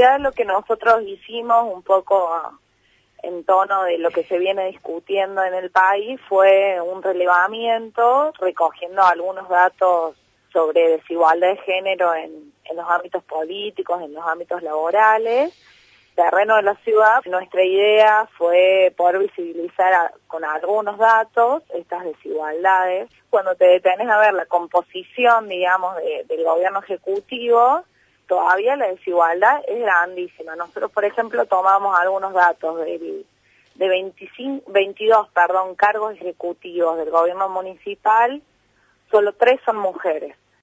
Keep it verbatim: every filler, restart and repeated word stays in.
realidad lo que nosotros hicimos un poco en tono de lo que se viene discutiendo en el país fue un relevamiento recogiendo algunos datos sobre desigualdad de género en, en los ámbitos políticos, en los ámbitos laborales, terreno de la ciudad. Nuestra idea fue poder visibilizar a, con algunos datos estas desigualdades. Cuando te detenés a ver la composición, digamos, de, del gobierno ejecutivo, todavía la desigualdad es grandísima. Nosotros, por ejemplo, tomamos algunos datos de, de veinticinco, veintidós perdón, cargos ejecutivos del gobierno municipal, solo tres son mujeres.